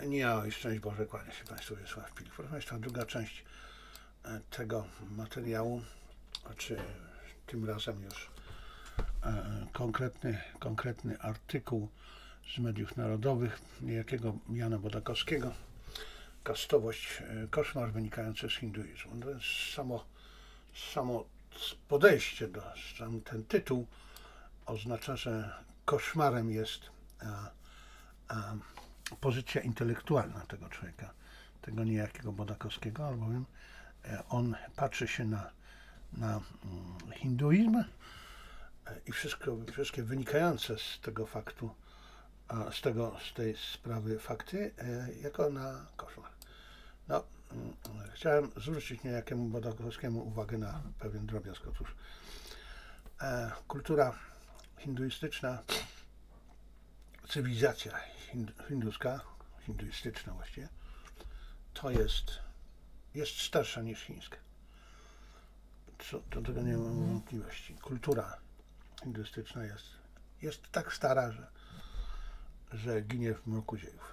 Nie, szczęść Boże, kłania się Państwu Wiesław Pilch. Proszę Państwa, druga część tego materiału, czy tym razem już konkretny artykuł z mediów narodowych niejakiego Jana Bodakowskiego, Kastowość, koszmar wynikający z hinduizmu. To jest samo podejście sam ten tytuł oznacza, że koszmarem jest pozycja intelektualna tego człowieka, tego niejakiego Bodakowskiego, albowiem on patrzy się na hinduizm i wszystkie wynikające z tego faktu, z tej sprawy fakty, jako na koszmar. No, chciałem zwrócić niejakiemu Bodakowskiemu uwagę na pewien drobiazg. Otóż kultura hinduistyczna, cywilizacja hinduistyczna właściwie, to jest starsza niż chińska. Do tego nie mam wątpliwości. Kultura hinduistyczna jest tak stara, że ginie w mroku dziejów.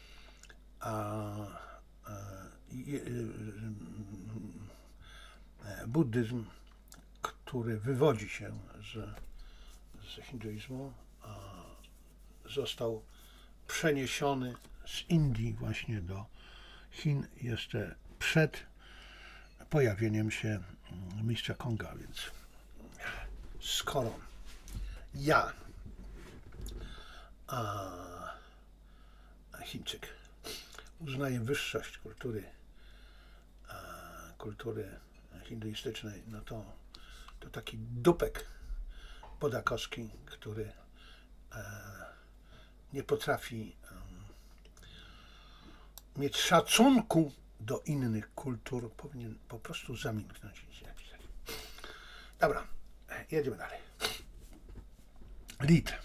Buddyzm, który wywodzi się z hinduizmu, został przeniesiony z Indii właśnie do Chin jeszcze przed pojawieniem się mistrza Konga, więc skoro ja, Chińczyk, uznaję wyższość kultury hinduistycznej, no to taki dupek Bodakowski, który nie potrafi mieć szacunku do innych kultur, powinien po prostu zamilknąć i nic nie napisać. Dobra, jedziemy dalej. Lid.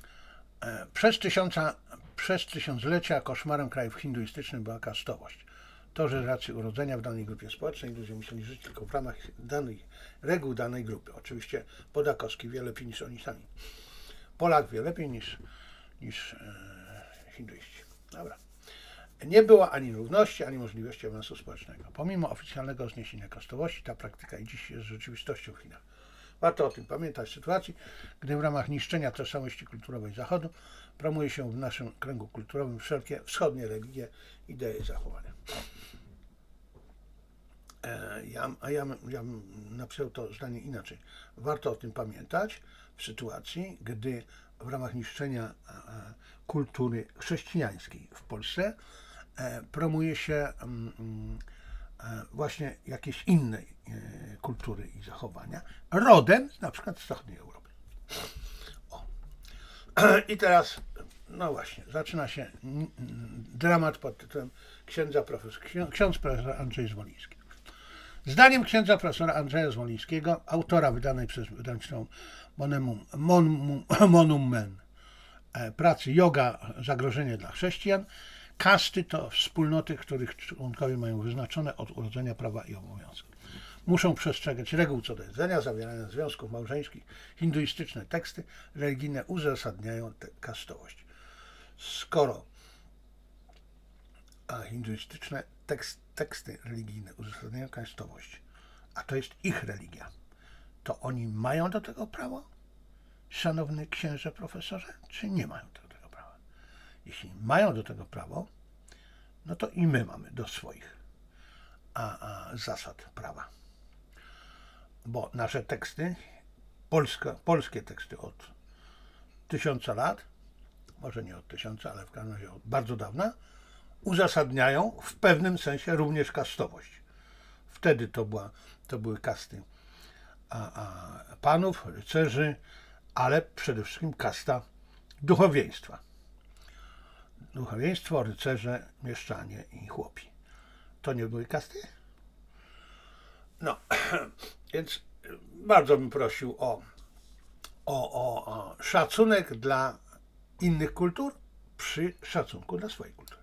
Przez tysiąclecia koszmarem krajów hinduistycznych była kastowość. To, że z racji urodzenia w danej grupie społecznej ludzie musieli żyć tylko w ramach reguł danej grupy. Oczywiście Bodakowski wie lepiej niż oni sami. Polak wie lepiej niż hinduiści. Dobra. Nie było ani równości, ani możliwości awansu społecznego. Pomimo oficjalnego zniesienia kastowości, ta praktyka i dziś jest rzeczywistością w Chinach. Warto o tym pamiętać w sytuacji, gdy w ramach niszczenia tożsamości kulturowej Zachodu promuje się w naszym kręgu kulturowym wszelkie wschodnie religie, idee i zachowania. Ja bym napisał to zdanie inaczej. Warto o tym pamiętać w sytuacji, gdy w ramach niszczenia kultury chrześcijańskiej w Polsce promuje się właśnie jakieś innej kultury i zachowania, rodem na przykład z zachodniej Europy. I teraz, no właśnie, zaczyna się dramat pod tytułem ksiądz profesor Andrzej Zwoliński. Zdaniem księdza profesora Andrzeja Zwolińskiego, autora wydanej przez wydawnictwo Monum Men pracy Yoga, zagrożenie dla chrześcijan, kasty to wspólnoty, których członkowie mają wyznaczone od urodzenia prawa i obowiązki. Muszą przestrzegać reguł co do jedzenia, zawierania związków małżeńskich. Hinduistyczne teksty religijne uzasadniają tę kastowość. Skoro hinduistyczne teksty religijne uzasadniają kastowość, a to jest ich religia, to oni mają do tego prawo? Szanowny księże profesorze, czy nie mają do tego prawa? Jeśli mają do tego prawo, no to i my mamy do swoich zasad prawa. Bo nasze teksty, polskie teksty od 1000 lat, może nie od 1000, ale w każdym razie od bardzo dawna, uzasadniają w pewnym sensie również kastowość. Wtedy to były kasty panów, rycerzy, ale przede wszystkim kasta duchowieństwa. Duchowieństwo, rycerze, mieszczanie i chłopi. To nie były kasty? No, więc bardzo bym prosił o szacunek dla innych kultur przy szacunku dla swojej kultury.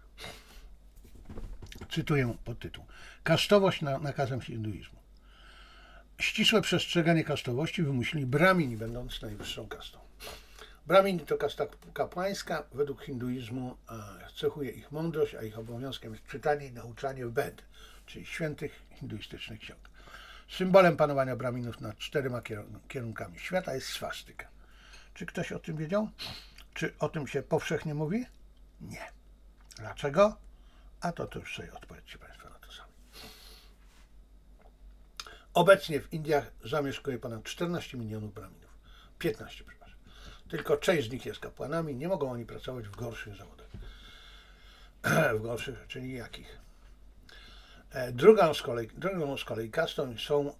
Cytuję podtytuł. Kastowość nakazem hinduizmu. Ścisłe przestrzeganie kastowości wymyślili Brahmini, będąc najwyższą kastą. Brahmini to kasta kapłańska. Według hinduizmu cechuje ich mądrość, a ich obowiązkiem jest czytanie i nauczanie Ved, czyli świętych hinduistycznych ksiąg. Symbolem panowania Brahminów nad 4 kierunkami świata jest swastyka. Czy ktoś o tym wiedział? Czy o tym się powszechnie mówi? Nie. Dlaczego? A to już sobie odpowiedzcie Państwo na to sami. Obecnie w Indiach zamieszkuje ponad 14 milionów Brahminów. 15, przepraszam. Tylko część z nich jest kapłanami. Nie mogą oni pracować w gorszych zawodach. W gorszych, czyli jakich? Drugą z kolei kastą są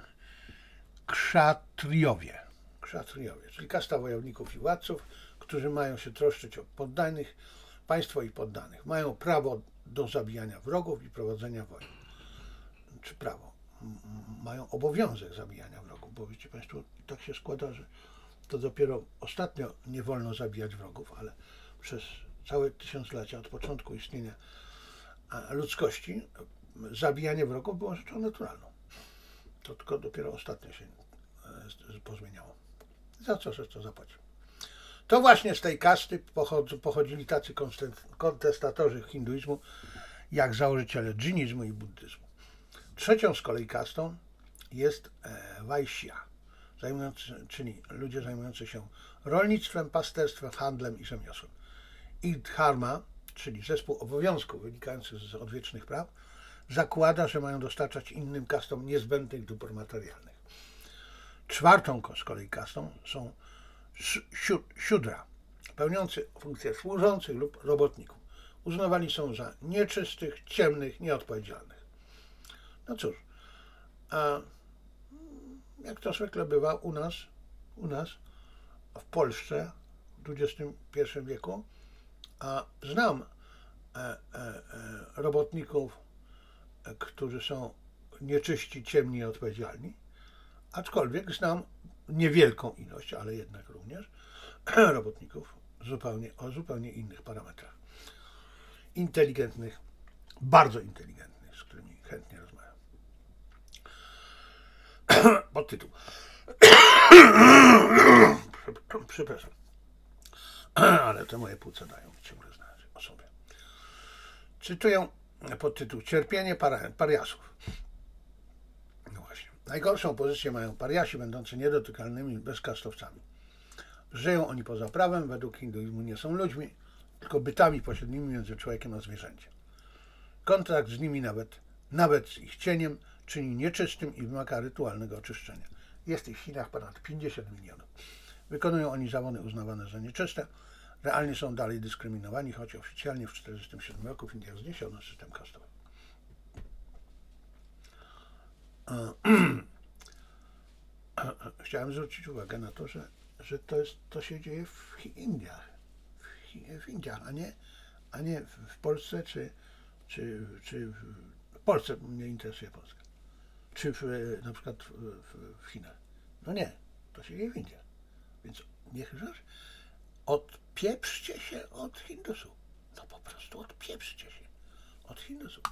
kszatriowie. Kszatriowie, czyli kasta wojowników i władców, którzy mają się troszczyć o poddanych, państwo i poddanych. Mają prawo do zabijania wrogów i prowadzenia wojen. Czy prawo? Mają obowiązek zabijania wrogów, bo wiecie Państwo, tak się składa, że to dopiero ostatnio nie wolno zabijać wrogów, ale przez całe tysiąclecia od początku istnienia ludzkości zabijanie wrogów było rzeczą naturalną. To tylko dopiero ostatnio się pozmieniało. Za co że to zapłacił? To właśnie z tej kasty pochodzili tacy kontestatorzy hinduizmu, jak założyciele dżinizmu i buddyzmu. Trzecią z kolei kastą jest Vaishya, czyli ludzie zajmujący się rolnictwem, pasterstwem, handlem i rzemiosłem. Ich dharma, czyli zespół obowiązków wynikających z odwiecznych praw, zakłada, że mają dostarczać innym kastom niezbędnych dóbr materialnych. Czwartą z kolei kastą są siudra, pełniący funkcje służących lub robotników. Uznawani są za nieczystych, ciemnych, nieodpowiedzialnych. No cóż, a jak to zwykle bywa u nas w Polsce w XXI wieku, a znam robotników, którzy są nieczyści, ciemni i odpowiedzialni, aczkolwiek znam niewielką ilość, ale jednak również robotników o zupełnie innych parametrach. Inteligentnych, bardzo inteligentnych, z którymi chętnie rozmawiam. Podtytuł. Przepraszam. Ale te moje płuca dają ciągle znać o sobie. Cytuję podtytuł Cierpienie pariasów. No właśnie. Najgorszą pozycję mają pariasi, będący niedotykalnymi bezkastowcami. Żyją oni poza prawem, według hinduizmu nie są ludźmi, tylko bytami pośrednimi między człowiekiem a zwierzęciem. Kontakt z nimi, nawet z ich cieniem, czyni nieczystym i wymaga rytualnego oczyszczenia. Jest ich w Chinach ponad 50 milionów. Wykonują oni zawody uznawane za nieczyste. Realnie są dalej dyskryminowani, choć oficjalnie w 1947 roku w Indiach zniesiono system kastowy. Chciałem zwrócić uwagę na to, że to się dzieje w Indiach. W Indiach, a nie w Polsce, czy w Polsce. Mnie interesuje Polska. Czy na przykład w Chinach. No nie, to się dzieje w Indiach. Więc niech odpieprzcie się od Hindusów. No po prostu odpieprzcie się od Hindusów.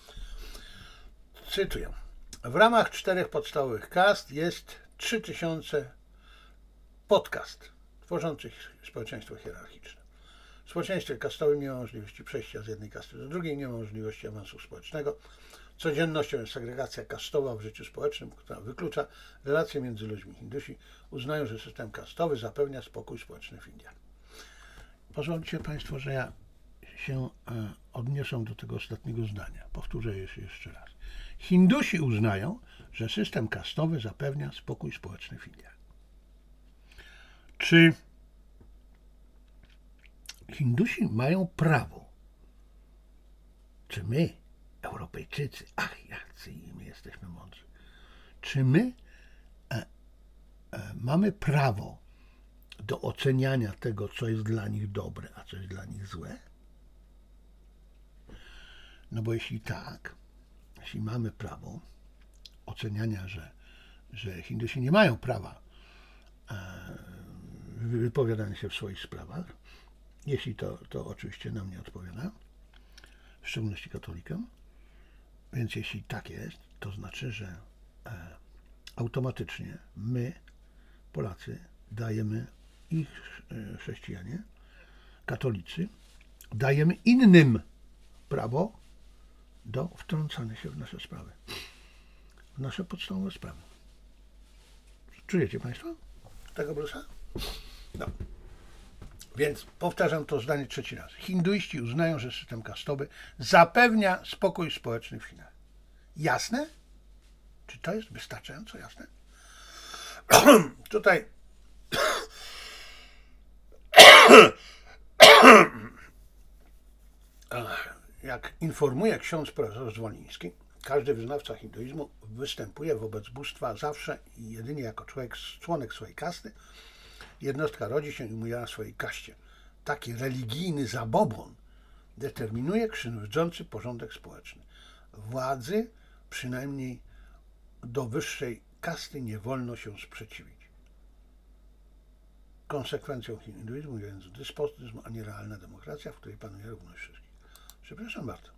Cytuję. W ramach 4 podstawowych kast jest 3000 podkast tworzących społeczeństwo hierarchiczne. W społeczeństwie kastowym nie ma możliwości przejścia z jednej kasty do drugiej, nie ma możliwości awansu społecznego. Codziennością jest segregacja kastowa w życiu społecznym, która wyklucza relacje między ludźmi. Hindusi uznają, że system kastowy zapewnia spokój społeczny w Indiach. Pozwólcie Państwo, że ja się odniosę do tego ostatniego zdania. Powtórzę jeszcze raz. Hindusi uznają, że system kastowy zapewnia spokój społeczny w Indiach. Czy Hindusi mają prawo? Czy my, Europejczycy, jacy my jesteśmy mądrzy, czy my mamy prawo do oceniania tego, co jest dla nich dobre, a co jest dla nich złe? No bo jeśli tak, jeśli mamy prawo oceniania, że Hindusi nie mają prawa wypowiadania się w swoich sprawach, jeśli to oczywiście nam nie odpowiada, w szczególności katolikom, więc jeśli tak jest, to znaczy, że automatycznie my, Polacy, dajemy ich chrześcijanie, katolicy, dajemy innym prawo do wtrącania się w nasze sprawy, w nasze podstawowe sprawy. Czujecie Państwo tego Brusa? No. Więc powtarzam to zdanie trzeci raz. Hinduiści uznają, że system kastowy zapewnia spokój społeczny w Chinach. Jasne? Czy to jest wystarczająco jasne? Tutaj jak informuje ksiądz profesor Zwoliński, każdy wyznawca hinduizmu występuje wobec bóstwa zawsze i jedynie jako członek swojej kasty. Jednostka rodzi się i umiera w swojej kaście. Taki religijny zabobon determinuje krzywdzący porządek społeczny. Władzy, przynajmniej do wyższej kasty, nie wolno się sprzeciwić. Konsekwencją hinduizmu jest despotyzm, a nie realna demokracja, w której panuje równość wszystkich. Przepraszam bardzo.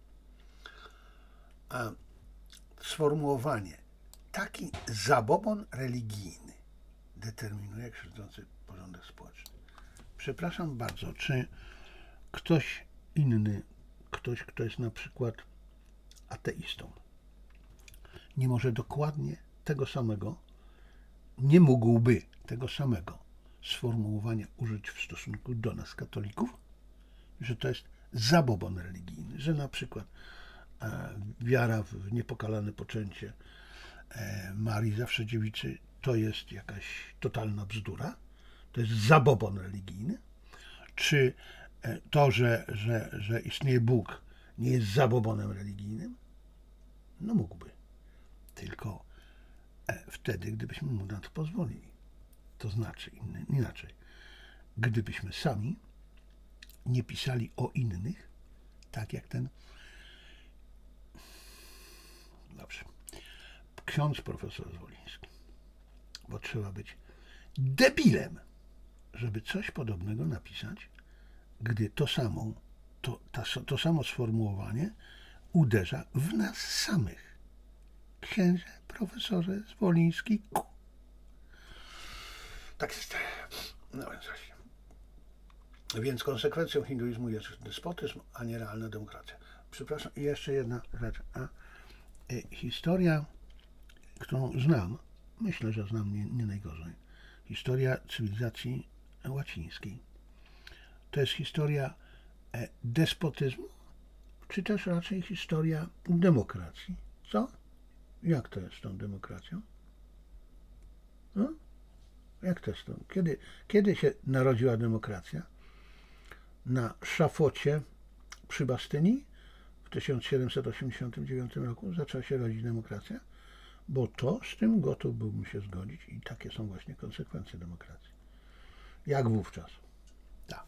A sformułowanie taki zabobon religijny determinuje krzywdzący porządek społeczny. Przepraszam bardzo, czy ktoś inny, kto jest na przykład ateistą, nie może dokładnie tego samego, nie mógłby tego samego sformułowania użyć w stosunku do nas, katolików, że to jest zabobon religijny, że na przykład wiara w niepokalane poczęcie Marii zawsze dziewicy to jest jakaś totalna bzdura, to jest zabobon religijny, czy to, że istnieje Bóg, nie jest zabobonem religijnym? No mógłby, tylko wtedy, gdybyśmy mu na to pozwolili. To znaczy inaczej, gdybyśmy sami nie pisali o innych, tak jak ten ksiądz profesor Zwoliński, bo trzeba być debilem, żeby coś podobnego napisać, gdy to samo sformułowanie uderza w nas samych. Księże profesorze Zwoliński. Tak jest. No więc właśnie. Więc konsekwencją hinduizmu jest despotyzm, a nie realna demokracja. Przepraszam, i jeszcze jedna rzecz. Historia, którą znam, myślę, że znam nie najgorzej, historia cywilizacji łacińskiej. To jest historia despotyzmu, czy też raczej historia demokracji? Co? Jak to jest z tą demokracją? No? Jak to jest to? Kiedy się narodziła demokracja? Na szafocie przy Bastynii w 1789 roku zaczęła się rodzić demokracja, bo to z tym gotów byłbym się zgodzić i takie są właśnie konsekwencje demokracji. Jak wówczas. Tak.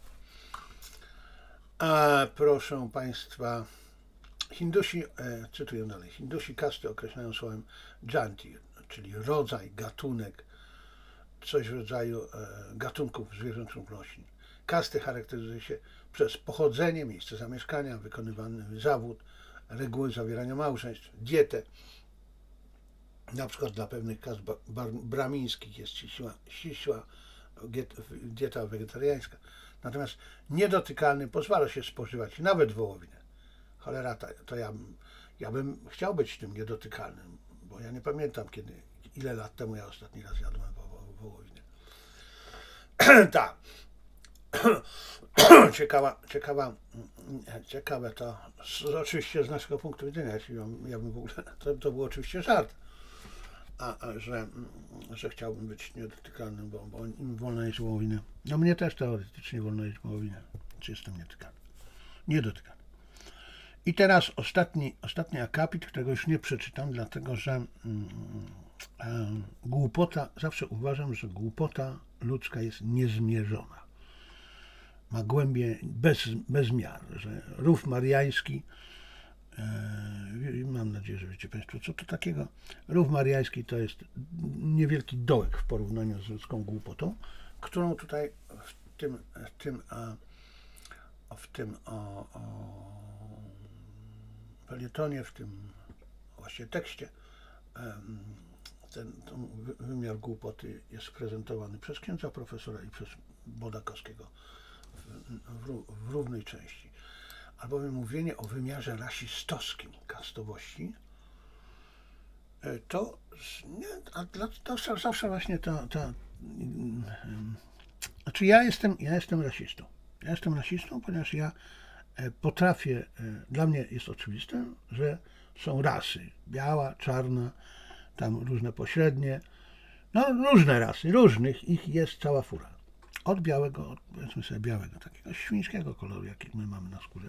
A proszę Państwa, Hindusi, cytuję dalej, Hindusi kasty określają słowem janti, czyli rodzaj, gatunek, coś w rodzaju gatunków zwierząt lub roślin. Kasty charakteryzuje się przez pochodzenie, miejsce zamieszkania, wykonywany zawód, reguły zawierania małżeństw, dietę. Na przykład dla pewnych kast bramińskich jest ścisła dieta wegetariańska. Natomiast niedotykalny pozwala się spożywać nawet wołowinę. Cholera, to ja bym chciał być tym niedotykalnym, bo ja nie pamiętam ile lat temu ja ostatni raz jadłem wołowinę. Tak. Ciekawe to, oczywiście z naszego punktu widzenia, jeśli ja bym w ogóle, to był oczywiście żart, że chciałbym być niedotykalnym, bo im wolno jeść wołowinę. No mnie też teoretycznie wolno jeść wołowinę, czy jestem niedotykany. I teraz ostatni akapit, którego już nie przeczytam, dlatego że głupota, zawsze uważam, że głupota ludzka jest niezmierzona. Ma głębię bez miar, że rów mariański, mam nadzieję, że wiecie Państwo, co to takiego. Rów mariański to jest niewielki dołek w porównaniu z ludzką głupotą, którą tutaj w tym felietonie, w tym właśnie tekście, ten wymiar głupoty jest prezentowany przez księdza profesora i przez Bodakowskiego w równej części. Albowiem mówienie o wymiarze rasistowskim kastowości to, nie, to zawsze właśnie znaczy ja jestem rasistą. Ja jestem rasistą, ponieważ ja potrafię, dla mnie jest oczywiste, że są rasy, biała, czarna, tam różne pośrednie, no różne rasy, różnych, ich jest cała fura. Od białego, powiedzmy sobie białego, takiego świńskiego koloru, jaki my mamy na skórze,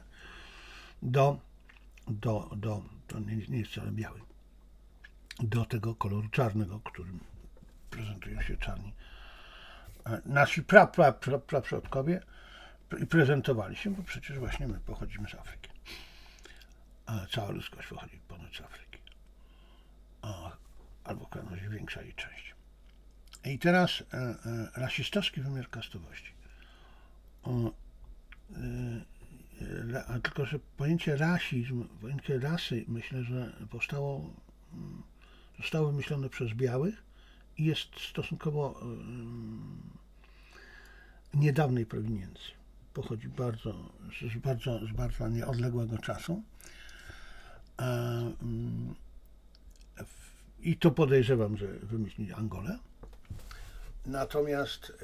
to nie jest wcale biały, do tego koloru czarnego, którym prezentują się czarni. Nasi przodkowie i prezentowali się, bo przecież właśnie my pochodzimy z Afryki. A cała ludzkość pochodzi ponoć z Afryki. Albo w razie większa jej część. I teraz rasistowski wymiar kastowości. Tylko że pojęcie rasizm, pojęcie rasy, myślę, że zostało wymyślone przez białych i jest stosunkowo niedawnej prowiniencji. Pochodzi z bardzo nieodległego czasu. I to podejrzewam, że wymyślili Angolę. Natomiast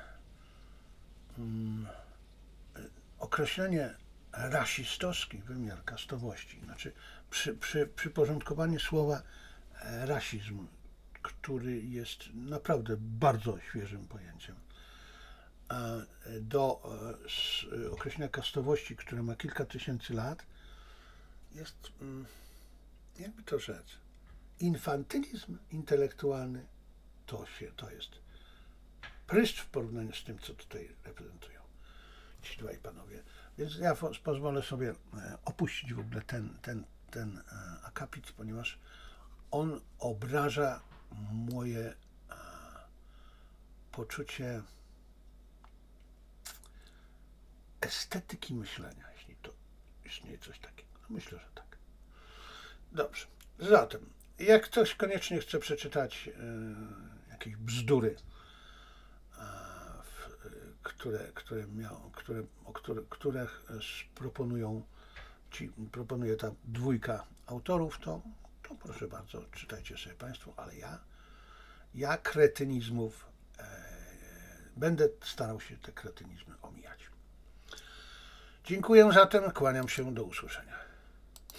określenie rasistowski wymiar kastowości, znaczy przyporządkowanie słowa rasizm, który jest naprawdę bardzo świeżym pojęciem, do określenia kastowości, które ma kilka tysięcy lat, jest, jakby to rzec, infantylizm intelektualny, to jest pryszcz w porównaniu z tym, co tutaj reprezentują ci dwaj panowie. Więc ja pozwolę sobie opuścić w ogóle ten akapit, ponieważ on obraża moje poczucie estetyki myślenia, jeśli to istnieje coś takiego. Myślę, że tak. Dobrze. Zatem, jak ktoś koniecznie chce przeczytać jakieś bzdury, które proponuje ta dwójka autorów, to proszę bardzo, czytajcie sobie Państwo, ale ja kretynizmów będę starał się te kretynizmy omijać. Dziękuję zatem, kłaniam się, do usłyszenia.